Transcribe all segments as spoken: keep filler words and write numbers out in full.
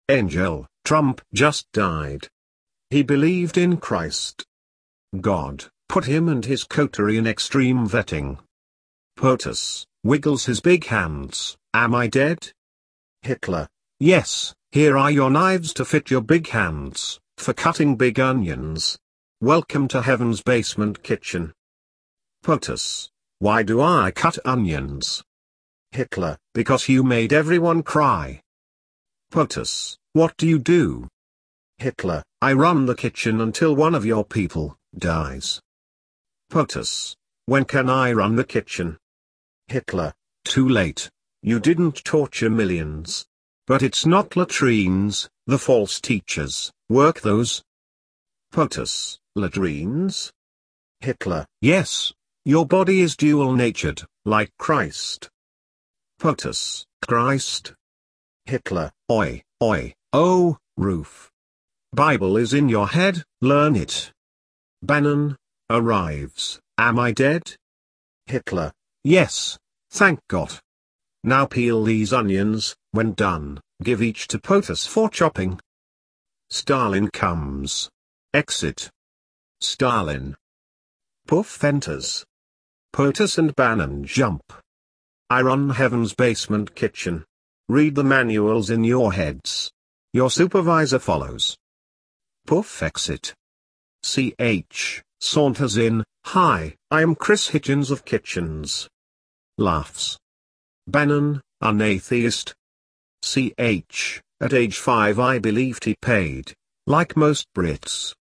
Angel, Trump just died. He believed in Christ. God put him and his coterie in extreme vetting. POTUS wiggles his big hands. Am I dead? Hitler. Yes, here are your knives to fit your big hands, for cutting big onions. Welcome to Heaven's Basement Kitchen. POTUS. Why do I cut onions? Hitler. Because you made everyone cry. POTUS. What do you do? Hitler. I run the kitchen until one of your people dies. POTUS. When can I run the kitchen? Hitler. Too late. You didn't torture millions. But it's not latrines, the false teachers work those. POTUS. Latrines? Hitler. Yes. Your body is dual-natured, like Christ. POTUS. Christ? Hitler. Oi, oi, oh, roof. Bible is in your head, learn it. Bannon arrives. Am I dead? Hitler. Yes, thank God. Now peel these onions. When done, give each to POTUS for chopping. Stalin comes. Exit. Stalin. Puff enters. POTUS and Bannon jump. I run Heaven's Basement Kitchen. Read the manuals in your heads. Your supervisor follows. Puff exit. C H saunters in. Hi, I am Chris Hitchens of Kitchens. Laughs. Bannon, an atheist. C H, at age five I believed he paid, like most Brits.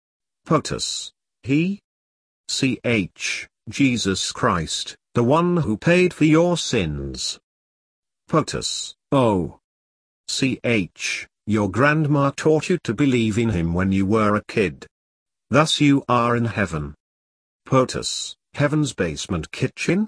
POTUS. He? C H, Jesus Christ, the one who paid for your sins. POTUS. Oh. C H, your grandma taught you to believe in him when you were a kid. Thus you are in heaven. POTUS. Heaven's Basement Kitchen?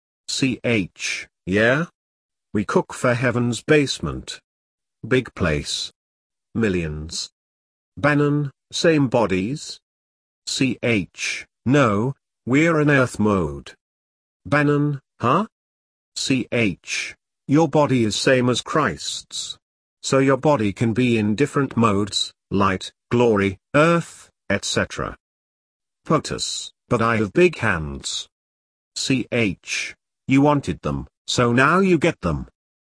C H, yeah? We cook for Heaven's Basement. Big place. Millions. Bannon, same bodies? C H, no, we're in Earth mode. Bannon, huh? C H, your body is same as Christ's. So your body can be in different modes, light, glory, earth, et cetera. POTUS, but I have big hands. C H, you wanted them, so now you get them.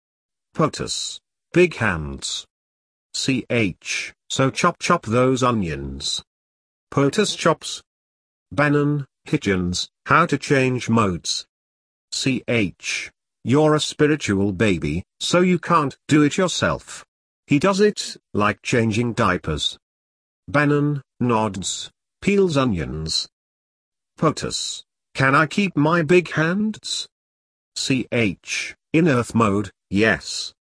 POTUS, big hands. C H, so chop chop those onions. POTUS chops. Bannon, Hitchens, how to change modes. C H, you're a spiritual baby, so you can't do it yourself. He does it, like changing diapers. Bannon, nods, peels onions. POTUS, can I keep my big hands? C H, in Earth mode, yes.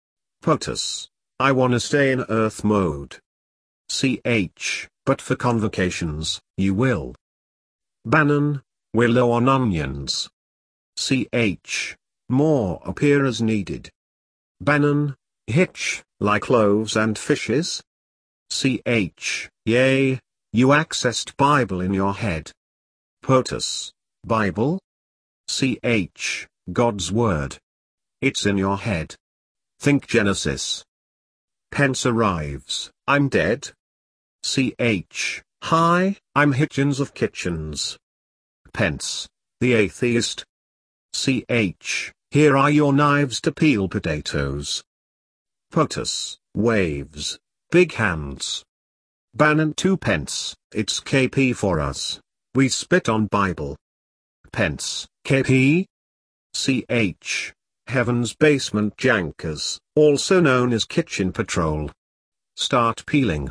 POTUS, I wanna stay in Earth mode. C H, but for convocations, you will. Bannon, we're low on onions. C H, more appear as needed. Bannon, Hitch, like loaves and fishes? C H, yay, you accessed Bible in your head. POTUS, Bible? C H, God's Word. It's in your head. Think Genesis. Pence arrives, I'm dead. C H, hi, I'm Hitchens of Kitchens. Pence, the atheist. C H, here are your knives to peel potatoes. POTUS, waves, big hands. Bannon to Pence, it's K P for us. We spit on Bible. Pence, K P? C H, Heaven's Basement Jankers, also known as Kitchen Patrol. Start peeling.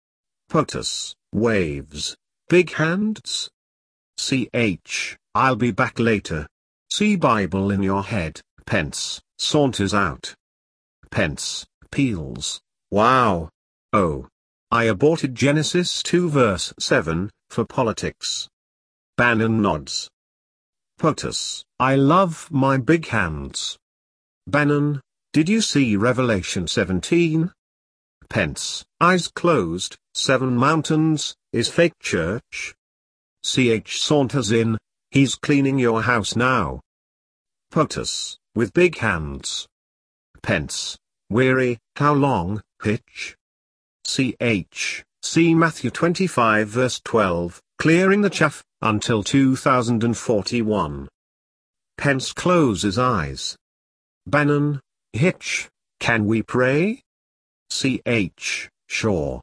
POTUS, waves, big hands. C H, I'll be back later. See Bible in your head. Pence, saunters out. Pence, peels. Wow. Oh. I aborted Genesis two verse seven, for politics. Bannon nods. POTUS, I love my big hands. Bannon, did you see Revelation seventeen? Pence, eyes closed, seven mountains, is fake church? C H saunters in, he's cleaning your house now. POTUS, with big hands. Pence, weary, how long, Hitch. C H. See Matthew twenty-five verse twelve, clearing the chaff, until two thousand forty-one. Pence closes eyes. Bannon, Hitch, can we pray? C H. Sure.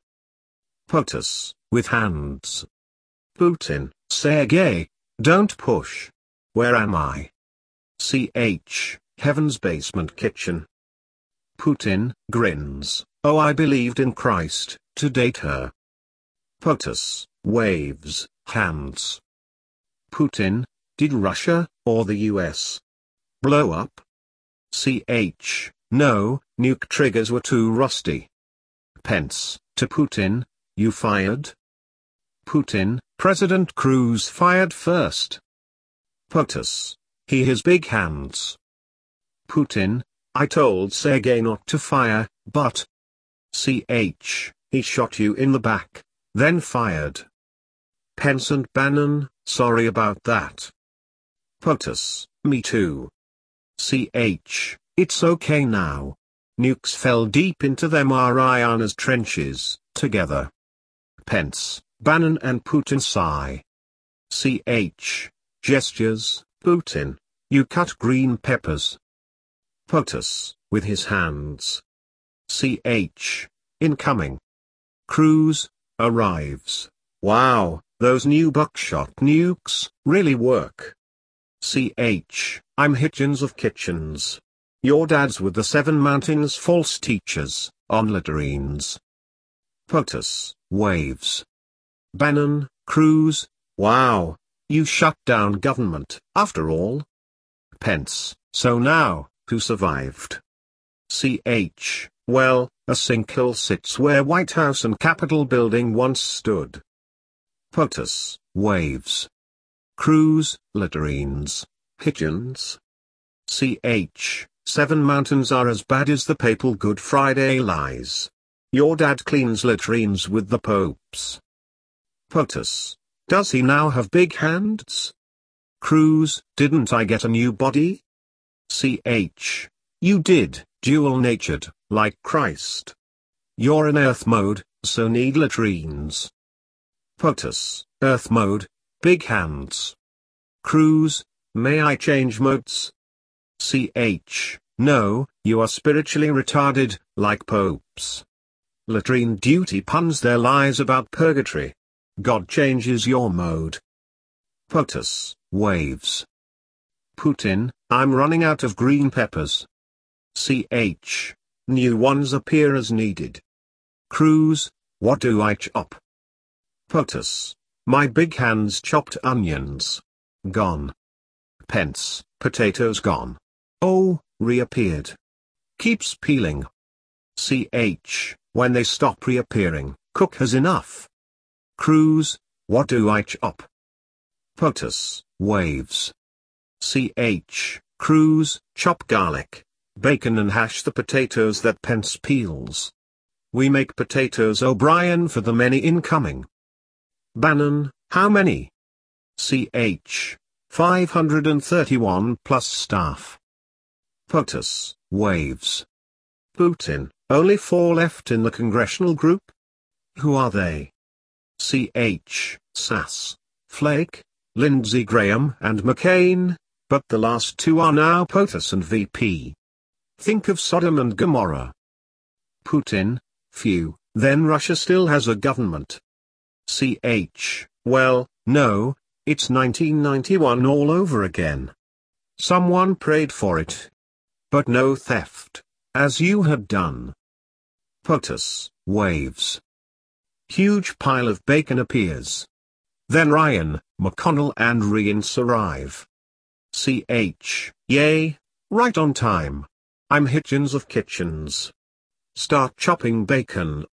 POTUS, with hands. Putin, Sergey, don't push. Where am I? C H. Heaven's basement kitchen. Putin, grins, oh I believed in Christ, to date her. POTUS, waves, hands. Putin, did Russia, or the U S, blow up? C H. No, nuke triggers were too rusty. Pence, to Putin, you fired? Putin, President Cruz fired first. POTUS, he has big hands. Putin, I told Sergey not to fire, but... C H, he shot you in the back, then fired. Pence and Bannon, sorry about that. POTUS, me too. C H, it's okay now. Nukes fell deep into them Marianas trenches, together. Pence, Bannon and Putin sigh. C H, gestures, Putin, you cut green peppers. POTUS, with his hands. C H, incoming. Cruz, arrives. Wow, those new buckshot nukes, really work. C H, I'm Hitchens of Kitchens. Your dad's with the Seven Mountains false teachers, on latrines. POTUS, waves. Bannon, Cruz, wow, you shut down government, after all. Pence, so now, who survived? C H, well, a sinkhole sits where White House and Capitol building once stood. POTUS, waves. Cruz, latrines. Hitchens. C H, Seven Mountains are as bad as the papal Good Friday lies. Your dad cleans latrines with the popes. POTUS, does he now have big hands? Cruz, didn't I get a new body? C H, you did, dual-natured, like Christ. You're in earth mode, so need latrines. POTUS, earth mode, big hands. Cruz, may I change modes? C H, no, you are spiritually retarded, like popes. Latrine duty puns their lies about purgatory. God changes your mode. POTUS, waves. Putin, I'm running out of green peppers. C H, new ones appear as needed. Cruz, what do I chop? POTUS, my big hands chopped onions. Gone. Pence, potatoes gone. Oh, reappeared. Keeps peeling. C H, when they stop reappearing, cook has enough. Cruz, what do I chop? POTUS, waves. C H, Cruz, chop garlic, bacon and hash the potatoes that Pence peels. We make potatoes O'Brien for the many incoming. Bannon, how many? C H, five hundred thirty-one plus staff. POTUS, waves. Putin, only four left in the congressional group? Who are they? C H, Sass, Flake, Lindsey Graham and McCain, but the last two are now POTUS and V P. Think of Sodom and Gomorrah. Putin, phew, then Russia still has a government. C H, well, no, it's nineteen ninety-one all over again. Someone prayed for it. But no theft, as you had done. POTUS, waves. Huge pile of bacon appears. Then Ryan, McConnell and Reince arrive. C H, yay, right on time. I'm Hitchens of Kitchens. Start chopping bacon.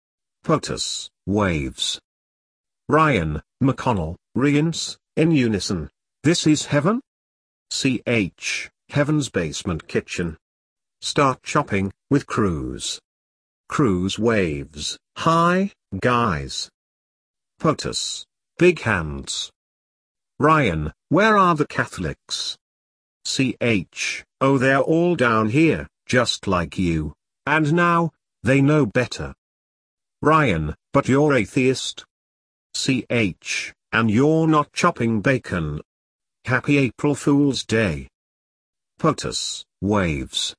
POTUS, waves. Ryan, McConnell, Reince, in unison, this is heaven? C H, Heaven's basement kitchen. Start chopping, with Cruz. Cruz waves, hi, guys. POTUS, big hands. Ryan, where are the Catholics? C H, oh they're all down here, just like you. And now, They know better. Ryan, but you're atheist. C H, and you're not chopping bacon. Happy April Fool's Day. POTUS, waves.